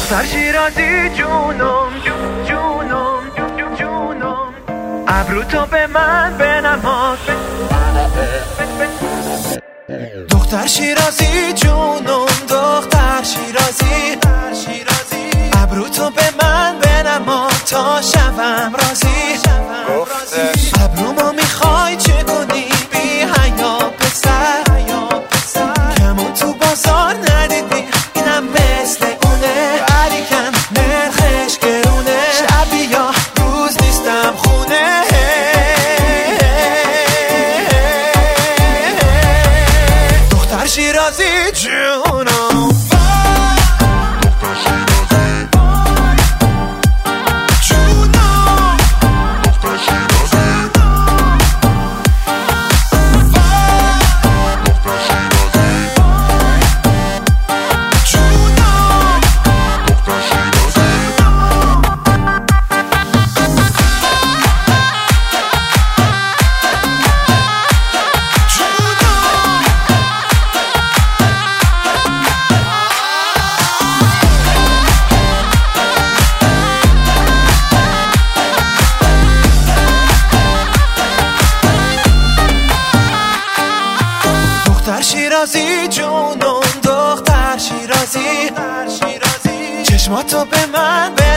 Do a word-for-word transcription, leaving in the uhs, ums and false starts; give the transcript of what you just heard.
دختر شیرازی جونم جون جونم جون جونم ابرو تو به من بنما دختر شیرازی جونم دختر شیرازی ابرو تو به من بنما تا شوم راضی ابرومو میخوای چه کنی بی حیا پسر کمون تو بازار ندیدی اینم مثل اونه ولیکن نرخش گرونه شب یا روز نیستم خونه دختر شیرازی جونم دختر شیرازی جونم دختر شیرازی چشماتو به من